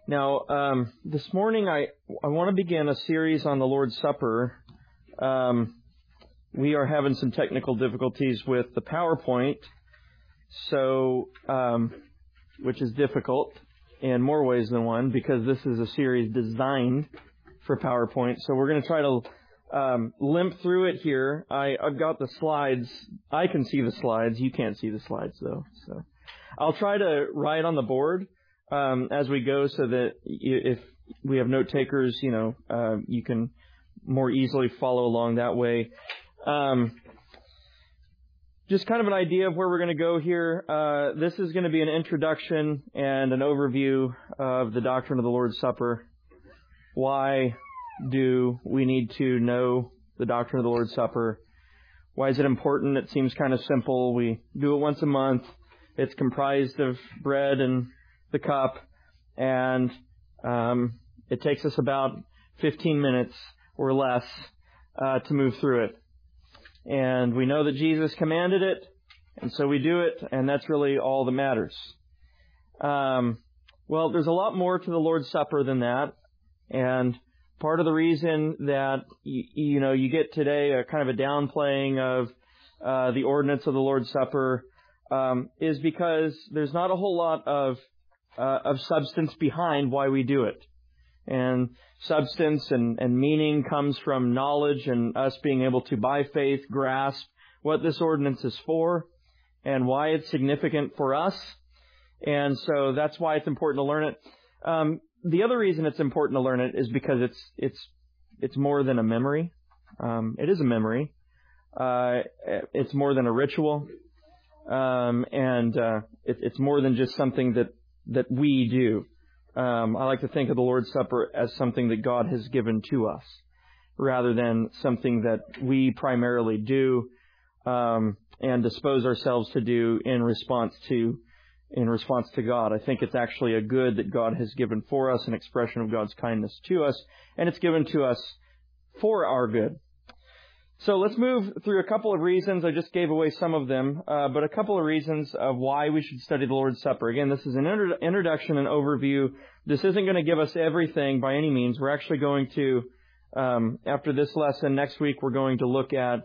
Now, this morning I want to begin a series on the Lord's Supper. We are having some technical difficulties with the PowerPoint, so which is difficult in more ways than one because this is a series designed for PowerPoint. So we're going to try to limp through it here. I've got the slides. I can see the slides. You can't see the slides though. So I'll try to write on the board as we go, so that if we have note takers, you can more easily follow along that way. Just kind of an idea of where we're going to go here. This is going to be an introduction and an overview of the doctrine of the Lord's Supper. Why do we need to know the doctrine of the Lord's Supper? Why is it important? It seems kind of simple. We do it once a month. It's comprised of bread and the cup, and it takes us about 15 minutes or less to move through it. And we know that Jesus commanded it, and so we do it, and that's really all that matters. Well, there's a lot more to the Lord's Supper than that, and part of the reason that you get today a kind of a downplaying of the ordinance of the Lord's Supper is because there's not a whole lot of substance behind why we do it. And substance and meaning comes from knowledge and us being able to, by faith, grasp what this ordinance is for and why it's significant for us. And so that's why it's important to learn it. The other reason it's important to learn it is because it's more than a memory. It is a memory. It's more than a ritual. And it's more than just something that we do. I like to think of the Lord's Supper as something that God has given to us, rather than something that we primarily do and dispose ourselves to do in response to God. I think it's actually a good that God has given for us, an expression of God's kindness to us, and it's given to us for our good. So let's move through a couple of reasons. I just gave away some of them, but a couple of reasons of why we should study the Lord's Supper. Again, this is an introduction and overview. This isn't going to give us everything by any means. We're actually going to, after this lesson, next week, we're going to look at,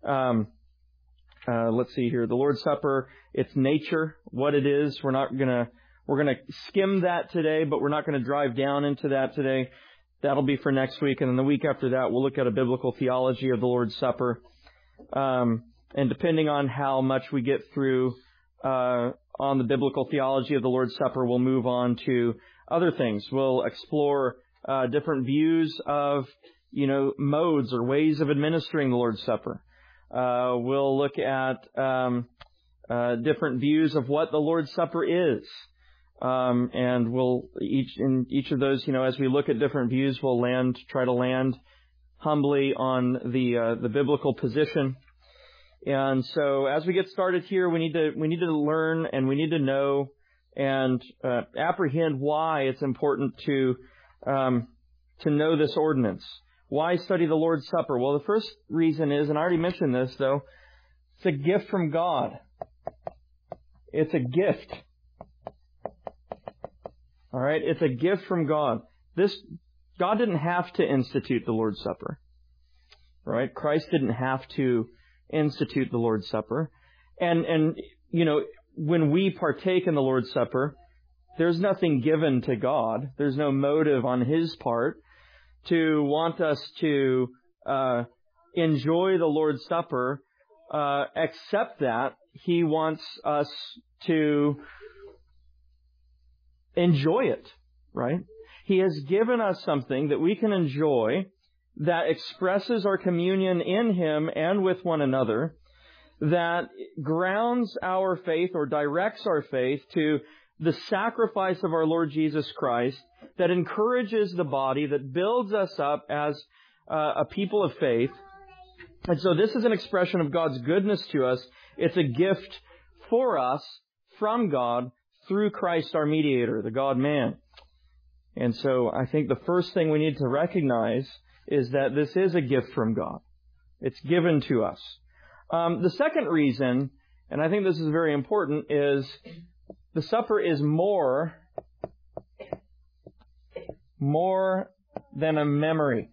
let's see here, the Lord's Supper, its nature, what it is. We're going to skim that today, but we're not going to drive down into that today. That'll be for next week. And then the week after that, we'll look at a biblical theology of the Lord's Supper. And depending on how much we get through on the biblical theology of the Lord's Supper, we'll move on to other things. We'll explore different views of, modes or ways of administering the Lord's Supper. We'll look at different views of what the Lord's Supper is. And we'll in each of those, as we look at different views, we'll try to land humbly on the biblical position. And so as we get started here, we need to learn and we need to know and apprehend why it's important to know this ordinance. Why study the Lord's Supper? Well, the first reason is, and I already mentioned this though, it's a gift from God. It's a gift. All right, it's a gift from God. God didn't have to institute the Lord's Supper. Right? Christ didn't have to institute the Lord's Supper. And when we partake in the Lord's Supper, there's nothing given to God. There's no motive on His part to want us to enjoy the Lord's Supper, except that He wants us to enjoy it, right? He has given us something that we can enjoy that expresses our communion in Him and with one another, that grounds our faith or directs our faith to the sacrifice of our Lord Jesus Christ, that encourages the body, that builds us up as a people of faith. And so this is an expression of God's goodness to us. It's a gift for us from God through Christ our mediator, the God-man. And so I think the first thing we need to recognize is that this is a gift from God. It's given to us. The second reason, and I think this is very important, is the supper is more more than a memory.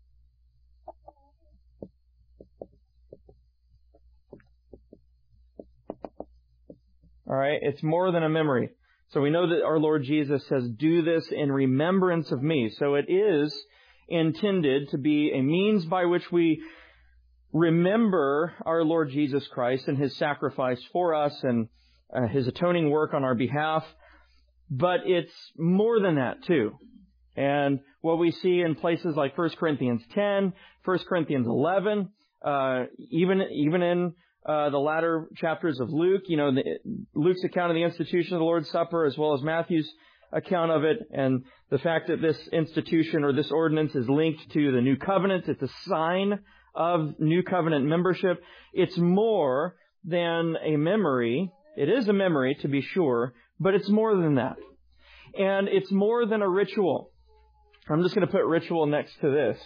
All right, it's more than a memory. So we know that our Lord Jesus says, do this in remembrance of me. So it is intended to be a means by which we remember our Lord Jesus Christ and His sacrifice for us and His atoning work on our behalf. But it's more than that too. And what we see in places like 1 Corinthians 10, 1 Corinthians 11, even in the latter chapters of Luke, Luke's account of the institution of the Lord's Supper as well as Matthew's account of it, and the fact that this institution or this ordinance is linked to the New Covenant. It's a sign of New Covenant membership. It's more than a memory. It is a memory, to be sure, but it's more than that. And it's more than a ritual. I'm just going to put ritual next to this.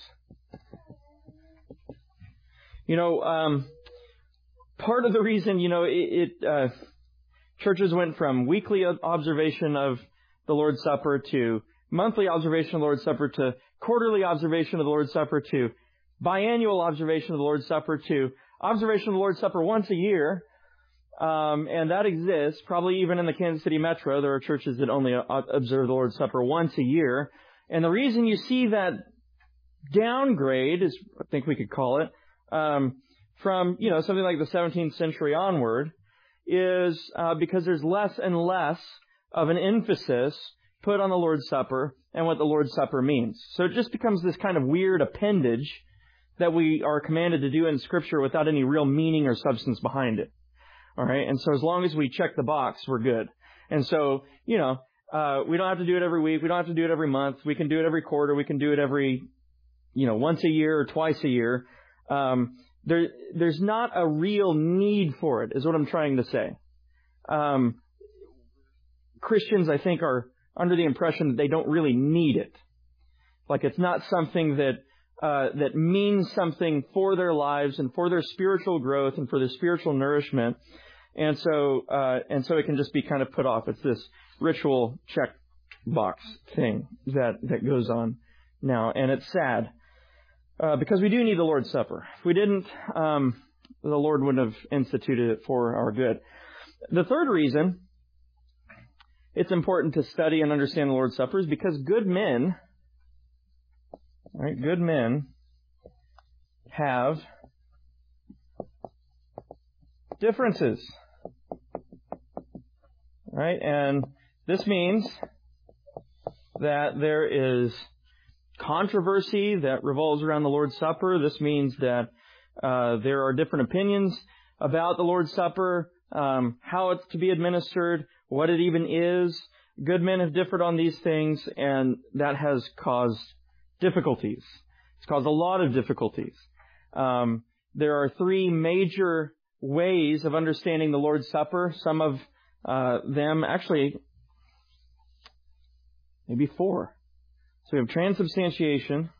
Part of the reason, churches went from weekly observation of the Lord's Supper to monthly observation of the Lord's Supper to quarterly observation of the Lord's Supper to biannual observation of the Lord's Supper to observation of the Lord's Supper once a year. And that exists probably even in the Kansas City metro. There are churches that only observe the Lord's Supper once a year. And the reason you see that downgrade, is I think we could call it, from, something like the 17th century onward, is because there's less and less of an emphasis put on the Lord's Supper and what the Lord's Supper means. So it just becomes this kind of weird appendage that we are commanded to do in Scripture without any real meaning or substance behind it. All right? And so as long as we check the box, we're good. And so, we don't have to do it every week. We don't have to do it every month. We can do it every quarter. We can do it every, once a year or twice a year. There's not a real need for it, is what I'm trying to say. Christians, I think, are under the impression that they don't really need it. Like it's not something that means something for their lives and for their spiritual growth and for their spiritual nourishment. And so it can just be kind of put off. It's this ritual check box thing that goes on now. And it's sad. Because we do need the Lord's Supper. If we didn't, the Lord wouldn't have instituted it for our good. The third reason it's important to study and understand the Lord's Supper is because good men have differences. Right? And this means that there is controversy that revolves around the Lord's Supper. This means that there are different opinions about the Lord's Supper, how it's to be administered, what it even is. Good men have differed on these things, and that has caused difficulties. It's caused a lot of difficulties. There are three major ways of understanding the Lord's Supper. Some of them, actually, maybe four. So we have transubstantiation,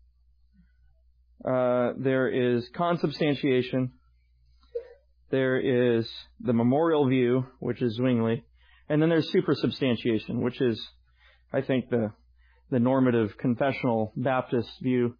there is consubstantiation, there is the memorial view, which is Zwingli, and then there's supersubstantiation, which is, I think, the normative confessional Baptist view.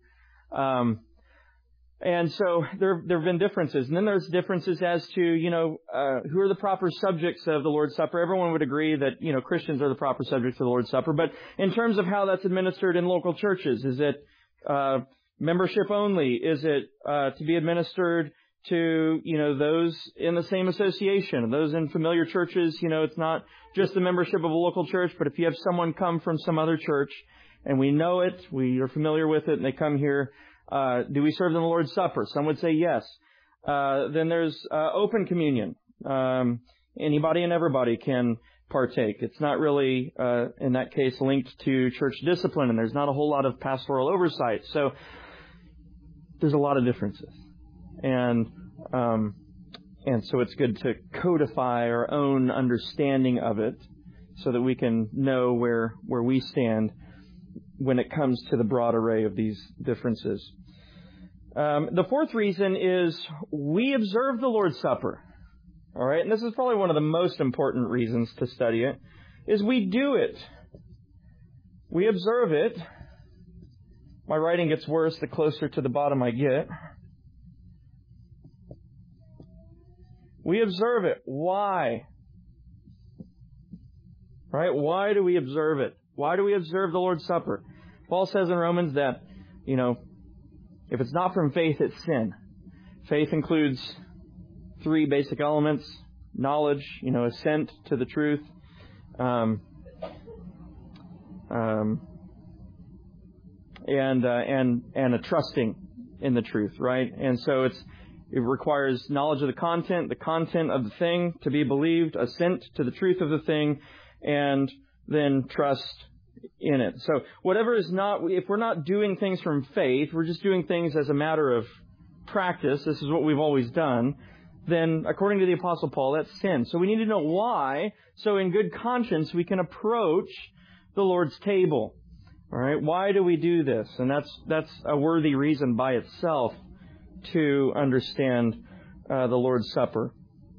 And so there have been differences. And then there's differences as to, who are the proper subjects of the Lord's Supper. Everyone would agree that, Christians are the proper subjects of the Lord's Supper. But in terms of how that's administered in local churches, is it membership only? Is it to be administered to, those in the same association? Those in familiar churches, it's not just the membership of a local church, but if you have someone come from some other church and we know it, we are familiar with it, and they come here, do we serve them the Lord's Supper? Some would say yes. Then there's open communion. Anybody and everybody can partake. It's not really, in that case, linked to church discipline, and there's not a whole lot of pastoral oversight. So there's a lot of differences. And so it's good to codify our own understanding of it so that we can know where we stand when it comes to the broad array of these differences. The fourth reason is we observe the Lord's Supper. All right, and this is probably one of the most important reasons to study it, is we do it. We observe it My writing gets worse the closer to the bottom I get. We observe it. Why? Right? Why do we observe it? Why do we observe the Lord's Supper? Paul says in Romans that, if it's not from faith, it's sin. Faith includes 3 basic elements: knowledge, assent to the truth, and a trusting in the truth, right? And so it requires knowledge of the content of the thing to be believed, assent to the truth of the thing, and then trust in it. So if we're not doing things from faith, we're just doing things as a matter of practice, this is what we've always done, then according to the Apostle Paul, that's sin. So we need to know why, so in good conscience we can approach the Lord's table. All right, why do we do this? And that's a worthy reason by itself to understand the Lord's Supper.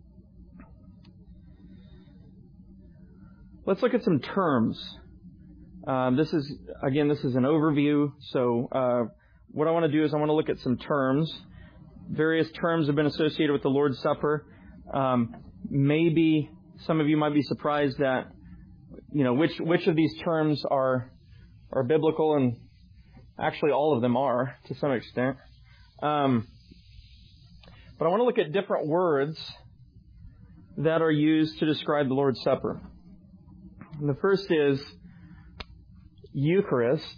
Let's look at some terms. This is an overview. So what I want to do is I want to look at some terms. Various terms have been associated with the Lord's Supper. Maybe some of you might be surprised that, which of these terms are biblical, and actually all of them are to some extent. But I want to look at different words that are used to describe the Lord's Supper. And the first is Eucharist.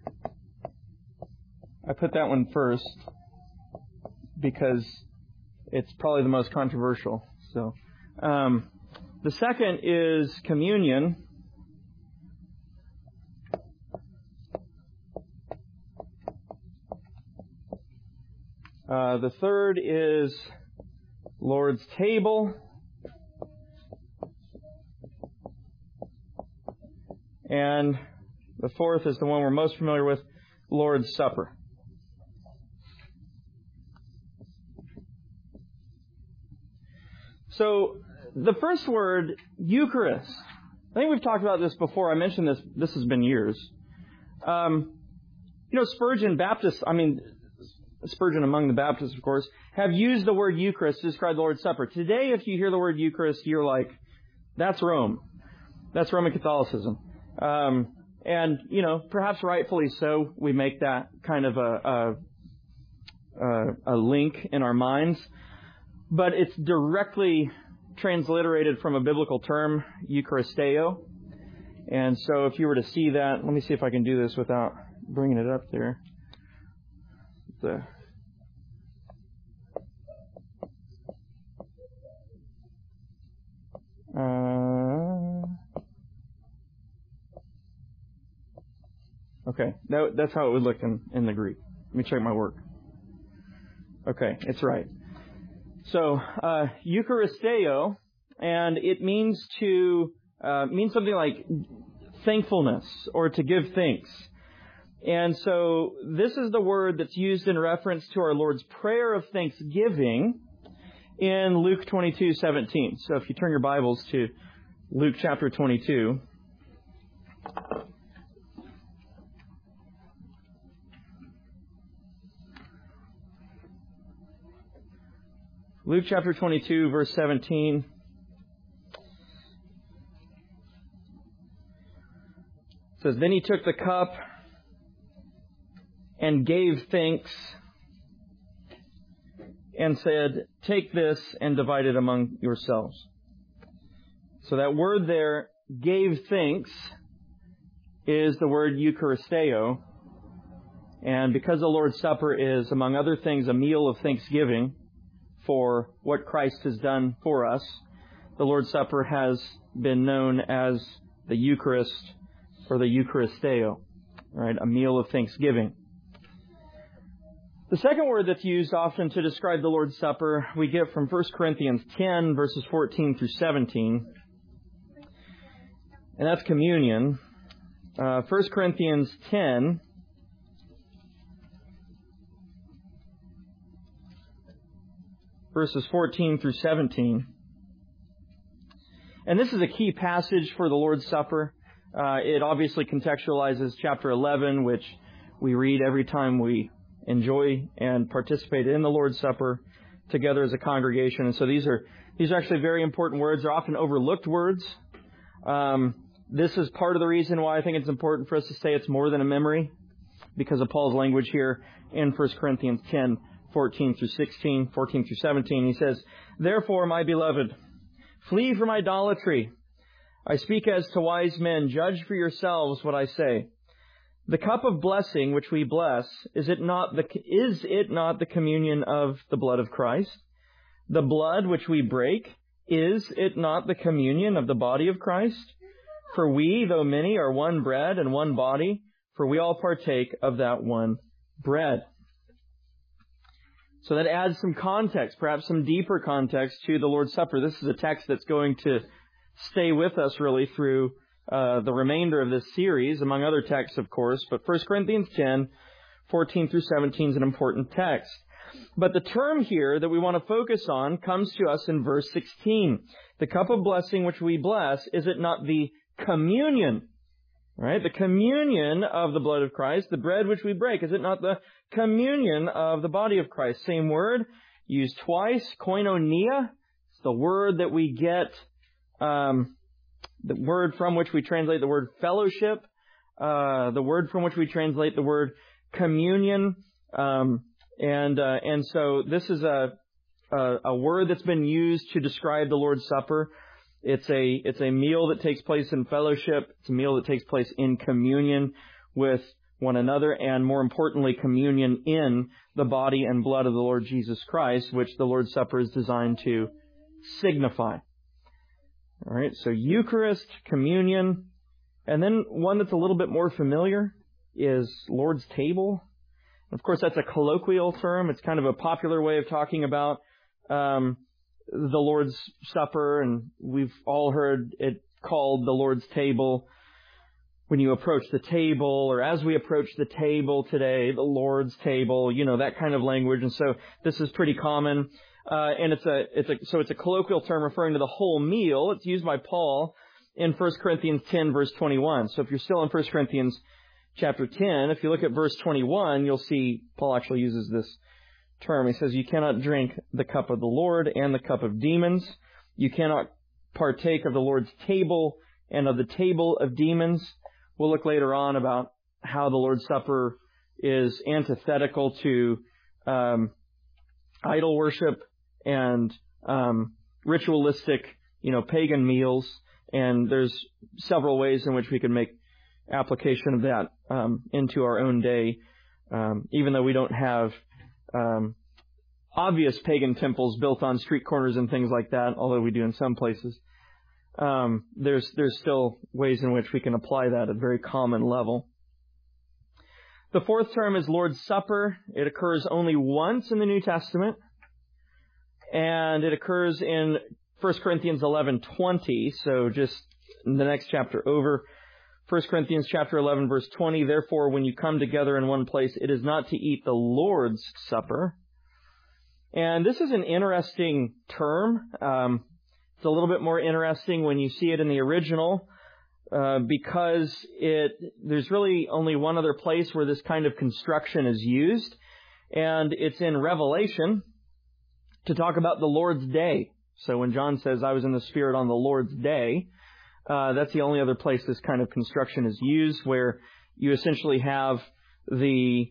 I put that one first because it's probably the most controversial. So, the second is communion. The third is Lord's table. And the fourth is the one we're most familiar with, Lord's Supper. So, the first word, Eucharist. I think we've talked about this before. I mentioned this. This has been years. Spurgeon among the Baptists, of course, have used the word Eucharist to describe the Lord's Supper. Today, if you hear the word Eucharist, you're like, that's Rome. That's Roman Catholicism. And, perhaps rightfully so, we make that kind of a link in our minds. But it's directly transliterated from a biblical term, Eucharisteo. And so if you were to see that, let me see if I can do this without bringing it up there. Okay, that's how it would look in the Greek. Let me check my work. Okay, it's right. So, Eucharisteo, and it means something like thankfulness or to give thanks. And so this is the word that's used in reference to our Lord's Prayer of Thanksgiving in Luke 22:17. So if you turn your Bibles to Luke chapter 22. Luke chapter 22, verse 17. It says, "Then he took the cup and gave thanks and said, 'Take this and divide it among yourselves.'" So that word there, gave thanks, is the word Eucharisteo. And because the Lord's Supper is, among other things, a meal of thanksgiving for what Christ has done for us, the Lord's Supper has been known as the Eucharist or the Eucharisteo, right? A meal of thanksgiving. The second word that's used often to describe the Lord's Supper we get from 1 Corinthians 10, verses 14 through 17. And that's communion. 1 Corinthians 10, verses 14 through 17. And this is a key passage for the Lord's Supper. It obviously contextualizes chapter 11, which we read every time we enjoy and participate in the Lord's Supper together as a congregation. And so these are actually very important words. They're often overlooked words. This is part of the reason why I think it's important for us to say it's more than a memory, because of Paul's language here in 1 Corinthians 10, 14 through 17. He says, "Therefore, my beloved, flee from idolatry. I speak as to wise men. Judge for yourselves what I say. The cup of blessing which we bless, is it not the communion of the blood of Christ? The blood which we break, is it not the communion of the body of Christ? For we, though many, are one bread and one body, for we all partake of that one bread." So that adds some context, perhaps some deeper context to the Lord's Supper. This is a text that's going to stay with us really through the remainder of this series, among other texts, of course. But 1 Corinthians 10, 14 through 17 is an important text. But the term here that we want to focus on comes to us in verse 16. The cup of blessing which we bless, is it not the communion? Right? The communion of the blood of Christ, the bread which we break, is it not the communion of the body of Christ? Same word, used twice, koinonia. It's the word that we get, the word from which we translate the word fellowship, the word from which we translate the word communion. And so this is a word that's been used to describe the Lord's Supper. It's a meal that takes place in fellowship. It's a meal that takes place in communion with one another, and more importantly, communion in the body and blood of the Lord Jesus Christ, which the Lord's Supper is designed to signify. All right, so Eucharist, communion, and then one that's a little bit more familiar is Lord's table. Of course, that's a colloquial term. It's kind of a popular way of talking about the Lord's Supper, and we've all heard it called the Lord's table. When you approach the table, or as we approach the table today, the Lord's table, that kind of language. And so this is pretty common. And it's a colloquial term referring to the whole meal. It's used by Paul in 1 Corinthians 10, verse 21. So if you're still in 1 Corinthians chapter 10, if you look at verse 21, you'll see Paul actually uses this term. He says, "You cannot drink the cup of the Lord and the cup of demons. You cannot partake of the Lord's table and of the table of demons." We'll look later on about how the Lord's Supper is antithetical to idol worship and ritualistic, pagan meals. And there's several ways in which we can make application of that into our own day, even though we don't have obvious pagan temples built on street corners and things like that, although we do in some places. There's still ways in which we can apply that at a very common level. The fourth term is Lord's Supper. It occurs only once in the New Testament, and it occurs in 1 Corinthians 11:20, so just in the next chapter over. 1 Corinthians chapter 11, verse 20, "Therefore, when you come together in one place, it is not to eat the Lord's Supper." And this is an interesting term. It's a little bit more interesting when you see it in the original, because there's really only one other place where this kind of construction is used, and it's in Revelation to talk about the Lord's Day. So when John says, "I was in the Spirit on the Lord's Day," that's the only other place this kind of construction is used, where you essentially have the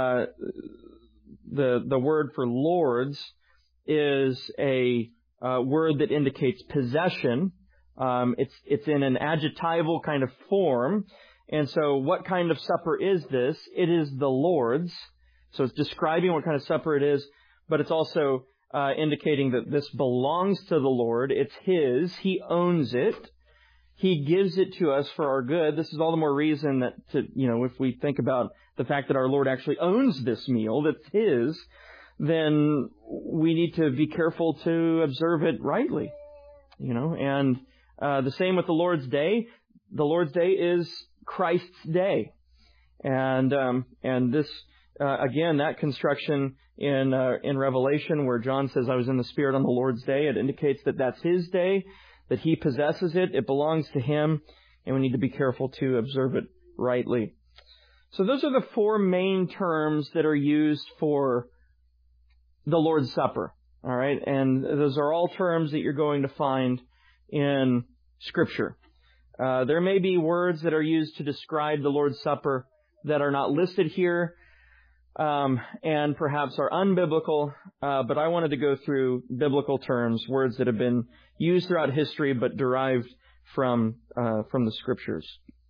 word for Lord's is a word that indicates possession. It's in an adjectival kind of form. And so what kind of supper is this? It is the Lord's. So it's describing what kind of supper it is, but it's also indicating that this belongs to the Lord. It's His. He owns it. He gives it to us for our good. This is all the more reason that, if we think about the fact that our Lord actually owns this meal, that's His, then we need to be careful to observe it rightly. And the same with the Lord's Day. The Lord's Day is Christ's day. And this, again, that construction in Revelation where John says, "I was in the Spirit on the Lord's Day," it indicates that that's His day, that He possesses it, it belongs to Him, and we need to be careful to observe it rightly. So those are the four main terms that are used for the Lord's Supper. All right. And those are all terms that you're going to find in Scripture. There may be words that are used to describe the Lord's Supper that are not listed here, and perhaps are unbiblical, but I wanted to go through biblical terms, words that have been used throughout history but derived from the Scriptures.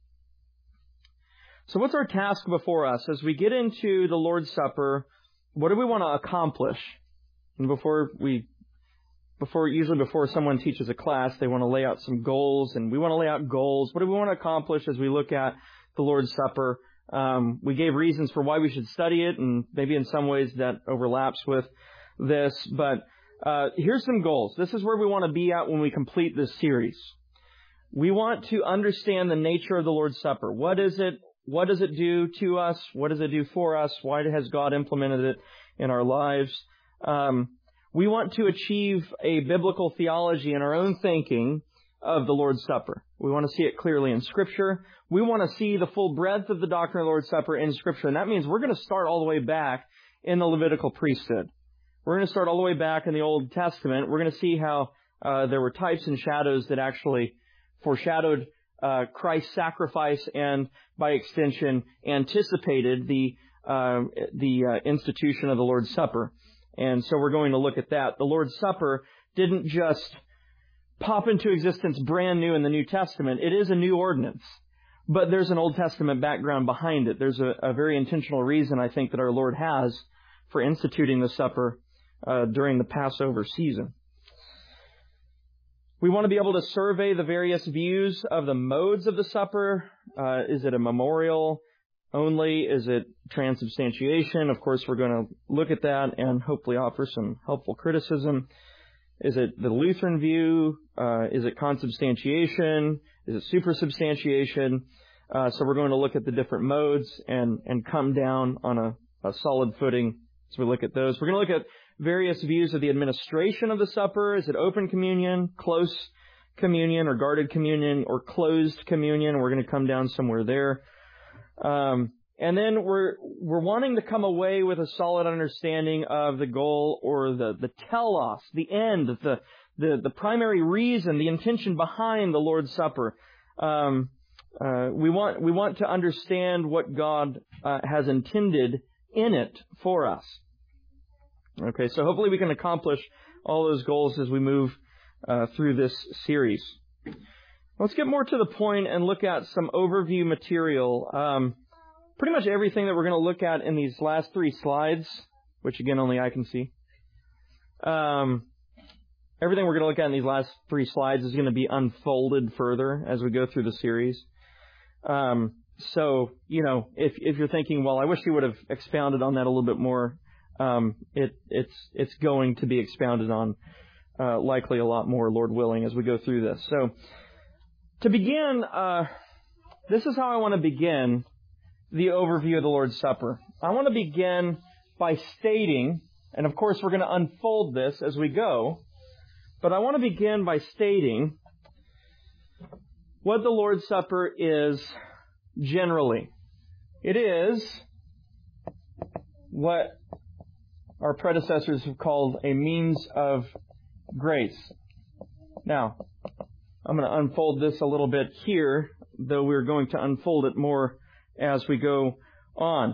So what's our task before us? As we get into the Lord's Supper, what do we want to accomplish? And usually before someone teaches a class, they want to lay out some goals, and we want to lay out goals. What do we want to accomplish as we look at the Lord's Supper? We gave reasons for why we should study it, and maybe in some ways that overlaps with this. But here's some goals. This is where we want to be at when we complete this series. We want to understand the nature of the Lord's Supper. What is it? What does it do to us? What does it do for us? Why has God implemented it in our lives? We want to achieve a biblical theology in our own thinking of the Lord's Supper. We want to see it clearly in Scripture. We want to see the full breadth of the doctrine of the Lord's Supper in Scripture. And that means we're going to start all the way back in the Levitical priesthood. We're going to start all the way back in the Old Testament. We're going to see how there were types and shadows that actually foreshadowed Christ's sacrifice and, by extension, anticipated the institution of the Lord's Supper. And so we're going to look at that. The Lord's Supper didn't just pop into existence brand new in the New Testament. It is a new ordinance, but there's an Old Testament background behind it. There's a very intentional reason, I think, that our Lord has for instituting the supper during the Passover season. We want to be able to survey the various views of the modes of the supper. Is it a memorial only? Is it transubstantiation? Of course, we're going to look at that and hopefully offer some helpful criticism. Is it the Lutheran view? Is it consubstantiation? Is it supersubstantiation? So we're going to look at the different modes and come down on a solid footing as we look at those. We're going to look at various views of the administration of the supper. Is it open communion, close communion, or guarded communion, or closed communion? We're going to come down somewhere there. And then we're wanting to come away with a solid understanding of the goal, or the telos, the end, the primary reason, the intention behind the Lord's Supper. We want to understand what God has intended in it for us. Okay, so hopefully we can accomplish all those goals as we move through this series. Let's get more to the point and look at some overview material. Pretty much everything that we're going to look at in these last three slides, which again only I can see, everything we're going to look at in these last three slides is going to be unfolded further as we go through the series. So, if you're thinking, well, I wish you would have expounded on that a little bit more, it's going to be expounded on likely a lot more, Lord willing, as we go through this. So, to begin, this is how I want to begin the overview of the Lord's Supper. I want to begin by stating, and of course we're going to unfold this as we go, but I want to begin by stating what the Lord's Supper is generally. It is what our predecessors have called a means of grace. Now, I'm going to unfold this a little bit here, though we're going to unfold it more as we go on.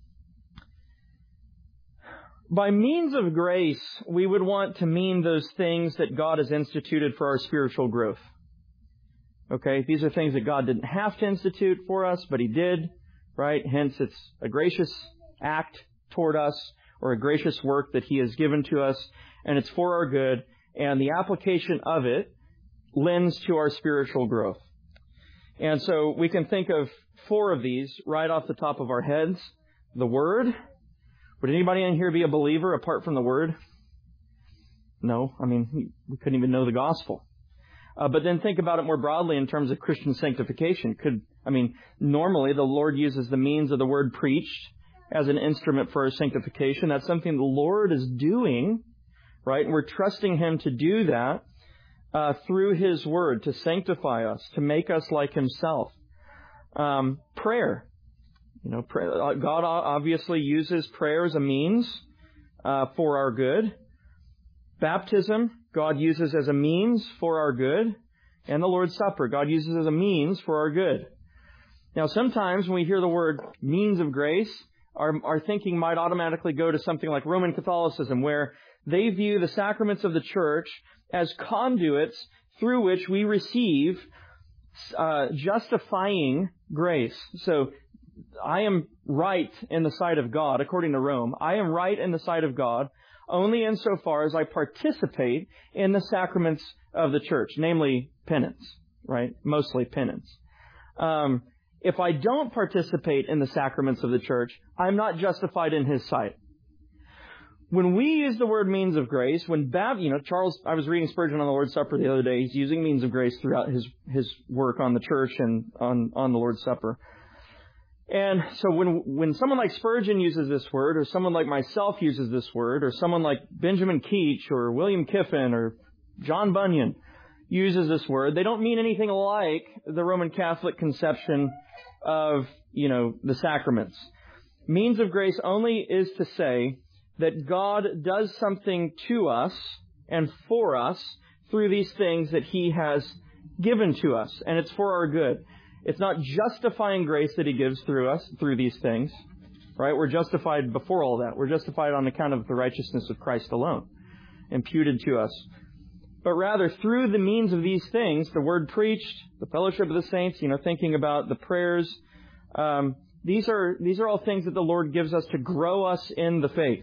By means of grace, we would want to mean those things that God has instituted for our spiritual growth. Okay, these are things that God didn't have to institute for us, but He did, right? Hence, it's a gracious act toward us, or a gracious work that He has given to us, and it's for our good, and the application of it lends to our spiritual growth. And so we can think of four of these right off the top of our heads. The Word. Would anybody in here be a believer apart from the Word? No. I mean, we couldn't even know the gospel. But then think about it more broadly in terms of Christian sanctification. Normally the Lord uses the means of the Word preached as an instrument for our sanctification. That's something the Lord is doing, right? And we're trusting Him to do that through His Word, to sanctify us, to make us like Himself. Prayer. God obviously uses prayer as a means for our good. Baptism, God uses as a means for our good. And the Lord's Supper, God uses as a means for our good. Now, sometimes when we hear the word means of grace, our thinking might automatically go to something like Roman Catholicism, where they view the sacraments of the church as conduits through which we receive justifying grace. So, I am right in the sight of God, according to Rome. I am right in the sight of God only insofar as I participate in the sacraments of the church, namely penance, right? Mostly penance. If I don't participate in the sacraments of the church, I'm not justified in His sight. When we use the word means of grace, Charles, I was reading Spurgeon on the Lord's Supper the other day. He's using means of grace throughout his work on the church and on the Lord's Supper. And so when someone like Spurgeon uses this word, or someone like myself uses this word, or someone like Benjamin Keach, or William Kiffin, or John Bunyan uses this word, they don't mean anything like the Roman Catholic conception of, the sacraments. Means of grace only is to say that God does something to us and for us through these things that He has given to us, and it's for our good. It's not justifying grace that He gives through us, through these things, right? We're justified before all that. We're justified on account of the righteousness of Christ alone, imputed to us. But rather, through the means of these things, the word preached, the fellowship of the saints, thinking about the prayers, these are all things that the Lord gives us to grow us in the faith.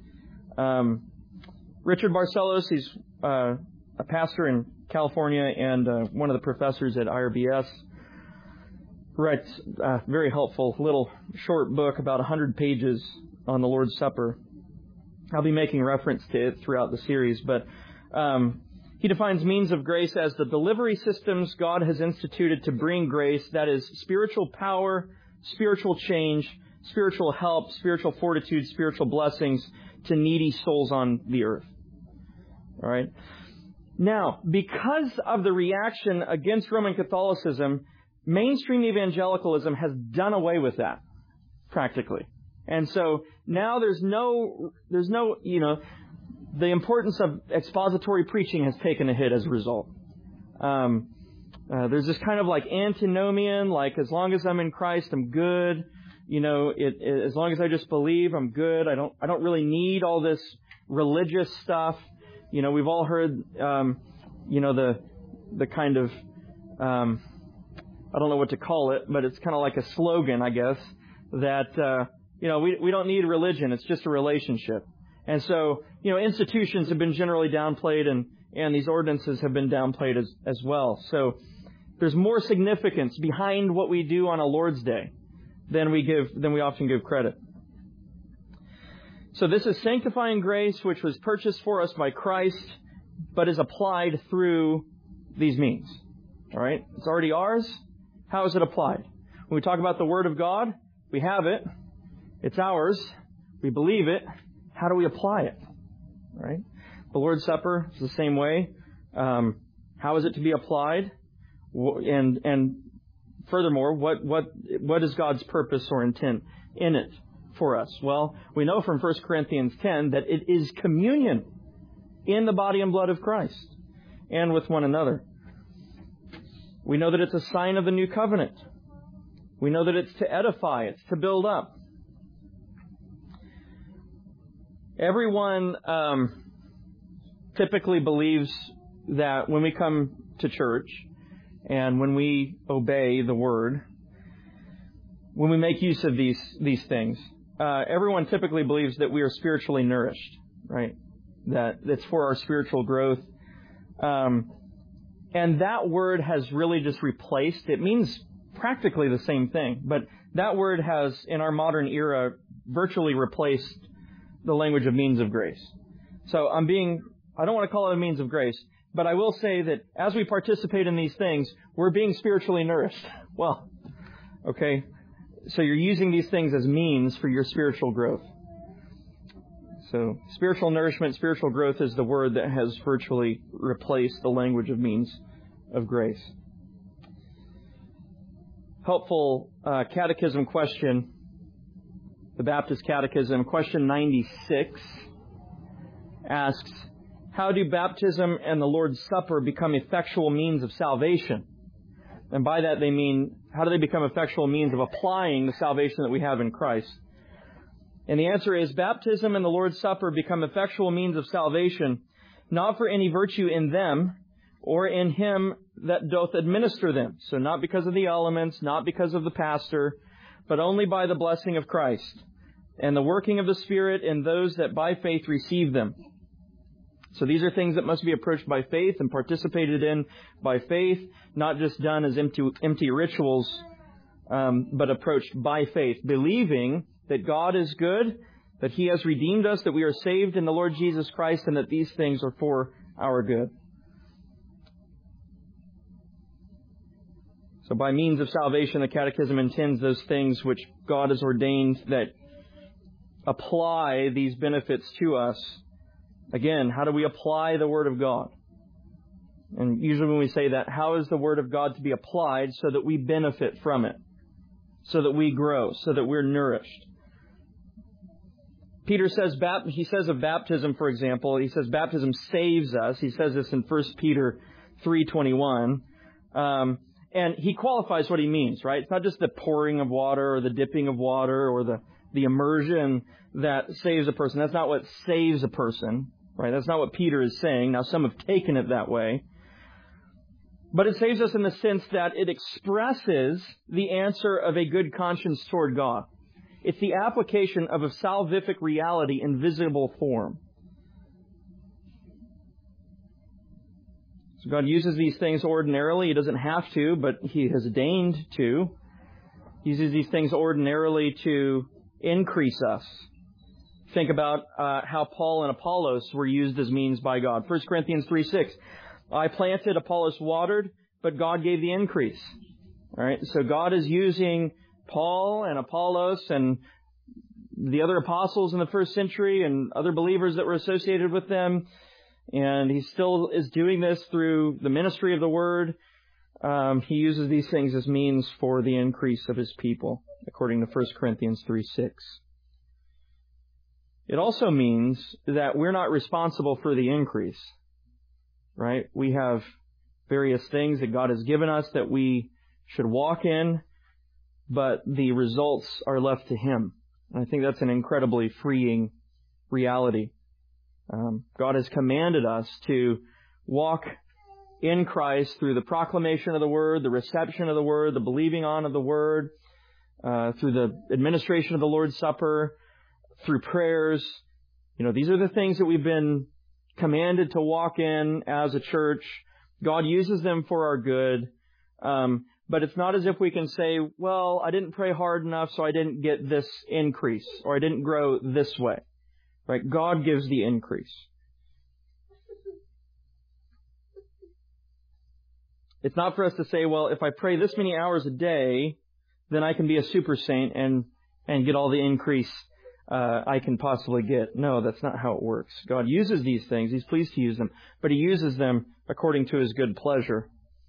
Richard Barcelos, he's a pastor in California and one of the professors at IRBS, writes a very helpful little short book, about 100 pages, on the Lord's Supper. I'll be making reference to it throughout the series, but he defines means of grace as the delivery systems God has instituted to bring grace, that is, spiritual power, spiritual change, spiritual help, spiritual fortitude, spiritual blessings to needy souls on the earth. All right? Now, because of the reaction against Roman Catholicism, mainstream evangelicalism has done away with that, practically. And so now there's no, the importance of expository preaching has taken a hit as a result. There's this kind of like antinomian, like as long as I'm in Christ, I'm good. As long as I just believe, I'm good. I don't really need all this religious stuff. We've all heard, the kind of, I don't know what to call it, but it's kind of like a slogan, I guess, that, we don't need religion. It's just a relationship. And so, institutions have been generally downplayed and these ordinances have been downplayed as well. So there's more significance behind what we do on a Lord's Day than we often give credit. So this is sanctifying grace, which was purchased for us by Christ, but is applied through these means. All right? It's already ours. How is it applied? When we talk about the Word of God, we have it. It's ours. We believe it. How do we apply it? All right? The Lord's Supper is the same way. How is it to be applied? And furthermore, what is God's purpose or intent in it for us? Well, we know from 1 Corinthians 10 that it is communion in the body and blood of Christ and with one another. We know that it's a sign of the new covenant. We know that it's to edify, it's to build up. Everyone typically believes that when we come to church and when we obey the Word, when we make use of these things, everyone typically believes that we are spiritually nourished, right? That it's for our spiritual growth. And that word has really just replaced, it means practically the same thing, but that word has, in our modern era, virtually replaced the language of means of grace. So I don't want to call it a means of grace, but I will say that as we participate in these things, we're being spiritually nourished. Well, okay, so you're using these things as means for your spiritual growth. So spiritual nourishment, spiritual growth is the word that has virtually replaced the language of means of grace. Helpful catechism question. The Baptist Catechism, question 96, asks, how do baptism and the Lord's Supper become effectual means of salvation? And by that they mean, how do they become effectual means of applying the salvation that we have in Christ? And the answer is, baptism and the Lord's Supper become effectual means of salvation, not for any virtue in them, or in him that doth administer them. So not because of the elements, not because of the pastor, but only by the blessing of Christ, and the working of the Spirit in those that by faith receive them. So these are things that must be approached by faith and participated in by faith, not just done as empty rituals, but approached by faith, believing that God is good, that He has redeemed us, that we are saved in the Lord Jesus Christ, and that these things are for our good. So by means of salvation, the Catechism intends those things which God has ordained that apply these benefits to us. Again, how do we apply the Word of God? And usually when we say that, how is the Word of God to be applied so that we benefit from it? So that we grow, so that we're nourished. Peter says, he says of baptism, for example, he says baptism saves us. He says this in 1 Peter 3:21. And he qualifies what he means, right? It's not just the pouring of water or the dipping of water or the immersion that saves a person. That's not what saves a person, right? That's not what Peter is saying. Now, some have taken it that way. But it saves us in the sense that it expresses the answer of a good conscience toward God. It's the application of a salvific reality in visible form. So God uses these things ordinarily. He doesn't have to, but He has deigned to. He uses these things ordinarily to increase us. Think about how Paul and Apollos were used as means by God. 1 Corinthians 3:6. I planted, Apollos watered, but God gave the increase. All right, so God is using Paul and Apollos and the other apostles in the first century and other believers that were associated with them. And He still is doing this through the ministry of the Word. He uses these things as means for the increase of His people, according to 1 Corinthians 3:6. It also means that we're not responsible for the increase, right? We have various things that God has given us that we should walk in, but the results are left to Him. And I think that's an incredibly freeing reality. God has commanded us to walk in Christ through the proclamation of the Word, the reception of the Word, the believing on of the Word, through the administration of the Lord's Supper, through prayers. You know, these are the things that we've been commanded to walk in as a church. God uses them for our good. But it's not as if we can say, well, I didn't pray hard enough, so I didn't get this increase, or I didn't grow this way. Right? God gives the increase. It's not for us to say, well, if I pray this many hours a day, then I can be a super saint and get all the increase I can possibly get. No, that's not how it works. God uses these things. He's pleased to use them, but He uses them according to His good pleasure.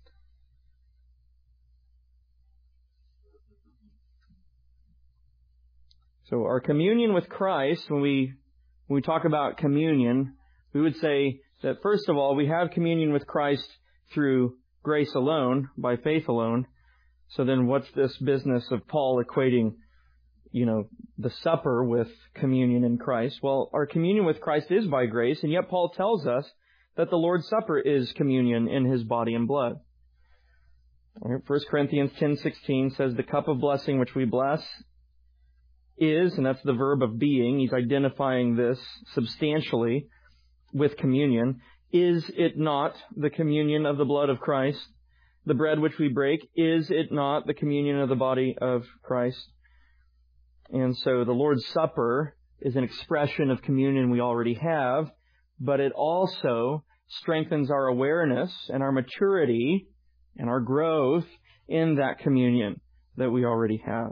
So our communion with Christ, when we talk about communion, we would say that first of all, we have communion with Christ through grace alone, by faith alone. So then what's this business of Paul equating, the supper with communion in Christ? Well, our communion with Christ is by grace, and yet Paul tells us that the Lord's Supper is communion in His body and blood. 1 Corinthians 10:16 says, the cup of blessing which we bless is, and that's the verb of being, he's identifying this substantially with communion. Is it not the communion of the blood of Christ? The bread which we break, is it not the communion of the body of Christ? And so the Lord's Supper is an expression of communion we already have, but it also strengthens our awareness and our maturity and our growth in that communion that we already have.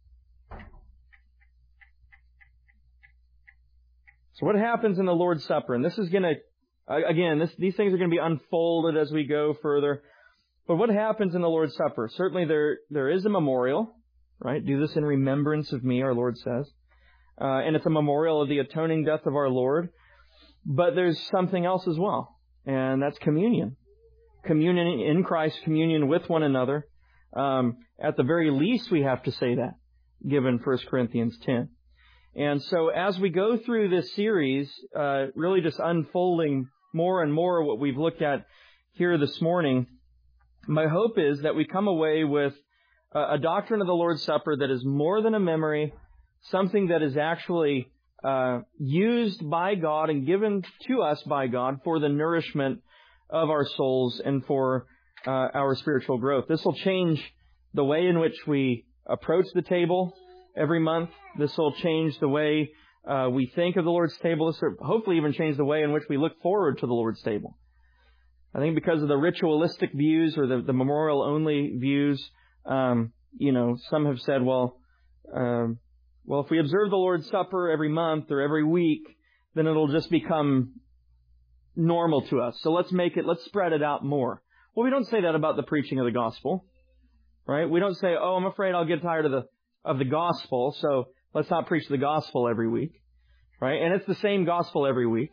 So what happens in the Lord's Supper? And this is going to, again, these things are going to be unfolded as we go further. But what happens in the Lord's Supper? Certainly there is a memorial, right? Do this in remembrance of me, our Lord says. and it's a memorial of the atoning death of our Lord. But there's something else as well, and that's communion. Communion in Christ, communion with one another. At the very least, we have to say that, given 1 Corinthians 10. And so as we go through this series, really just unfolding more and more what we've looked at here this morning, my hope is that we come away with a doctrine of the Lord's Supper that is more than a memory, something that is actually used by God and given to us by God for the nourishment of our souls and for our spiritual growth. This will change the way in which we approach the table every month. This will change the way we think of the Lord's table. This will hopefully even change the way in which we look forward to the Lord's table. I think because of the ritualistic views or the memorial-only views, some have said, well, if we observe the Lord's Supper every month or every week, then it'll just become normal to us. So let's spread it out more. Well, we don't say that about the preaching of the gospel, right? We don't say, I'm afraid I'll get tired of the gospel, so let's not preach the gospel every week, right? And it's the same gospel every week.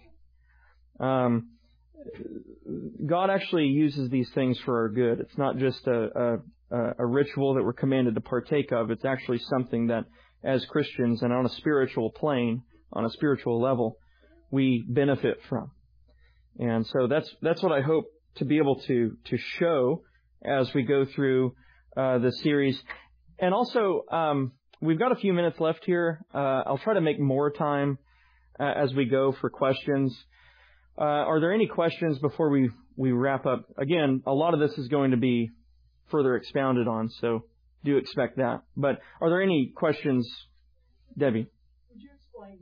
God actually uses these things for our good. It's not just a ritual that we're commanded to partake of. It's actually something that, as Christians and on a spiritual plane, on a spiritual level, we benefit from. And so that's what I hope to be able to show as we go through the series. And also, we've got a few minutes left here. I'll try to make more time as we go for questions. Are there any questions before we wrap up? Again, a lot of this is going to be further expounded on, so do expect that. But are there any questions, Debbie? Would you explain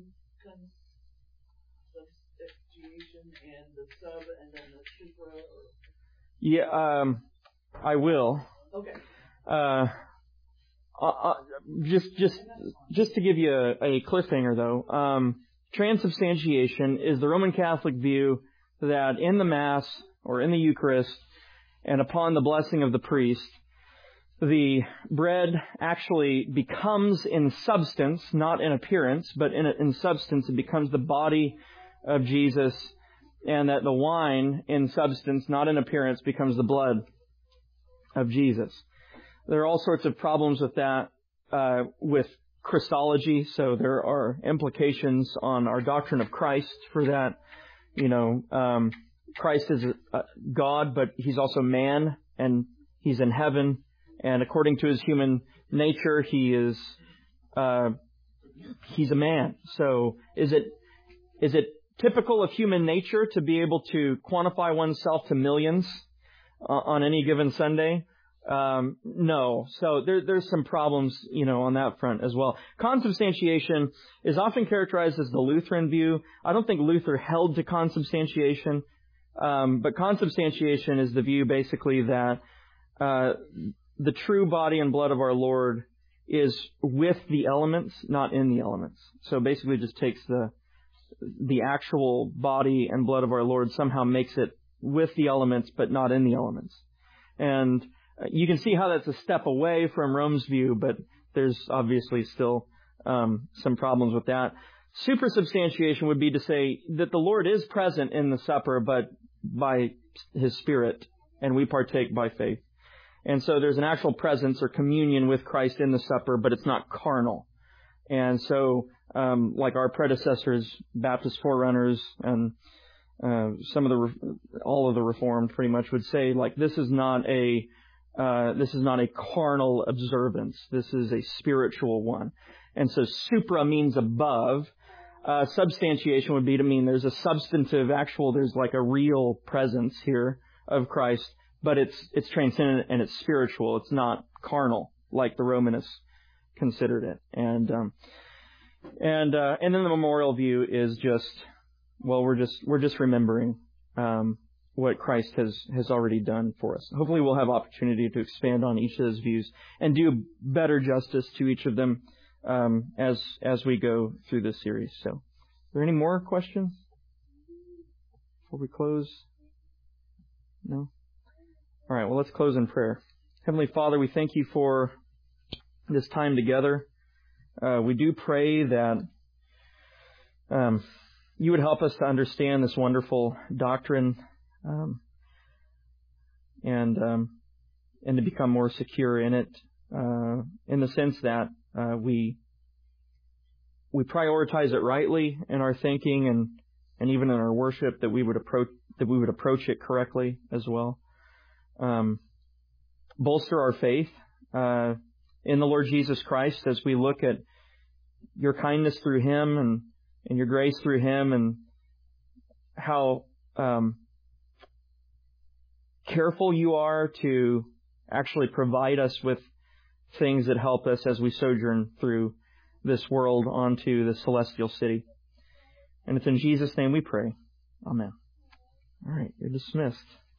substitution and the sub and then the supra? Yeah, I will. Okay. Just to give you a cliffhanger, though, transubstantiation is the Roman Catholic view that in the Mass or in the Eucharist and upon the blessing of the priest, the bread actually becomes in substance, not in appearance, but in substance, it becomes the body of Jesus, and that the wine in substance, not in appearance, becomes the blood of Jesus. There are all sorts of problems with that, with Christology, so there are implications on our doctrine of Christ for that. Christ is God, but He's also man, and He's in heaven, and according to His human nature, He's a man. So is it typical of human nature to be able to quantify oneself to millions on any given Sunday? No. So there's some problems, on that front as well. Consubstantiation is often characterized as the Lutheran view. I don't think Luther held to consubstantiation, but consubstantiation is the view basically that the true body and blood of our Lord is with the elements, not in the elements. So basically just takes the actual body and blood of our Lord, somehow makes it with the elements, but not in the elements. And you can see how that's a step away from Rome's view, but there's obviously still some problems with that. Supersubstantiation would be to say that the Lord is present in the supper, but by His Spirit, and we partake by faith. And so there's an actual presence or communion with Christ in the supper, but it's not carnal. And so, like our predecessors, Baptist forerunners, and all of the Reformed pretty much would say, like, this is not a carnal observance. This is a spiritual one. And so supra means above. Substantiation would be to mean there's a substantive, there's like a real presence here of Christ, but it's transcendent and it's spiritual. It's not carnal like the Romanists considered it. And then the memorial view is just, we're just remembering what Christ has already done for us. Hopefully we'll have opportunity to expand on each of those views and do better justice to each of them as we go through this series. So, are there any more questions before we close? No? All right, well, let's close in prayer. Heavenly Father, we thank You for this time together. We do pray that you would help us to understand this wonderful doctrine, and to become more secure in it, in the sense that we prioritize it rightly in our thinking and even in our worship, that we would approach it correctly as well. Bolster our faith in the Lord Jesus Christ as we look at your kindness through Him and your grace through Him, and how careful you are to actually provide us with things that help us as we sojourn through this world onto the celestial city. And it's in Jesus' name we pray. Amen. All right, you're dismissed.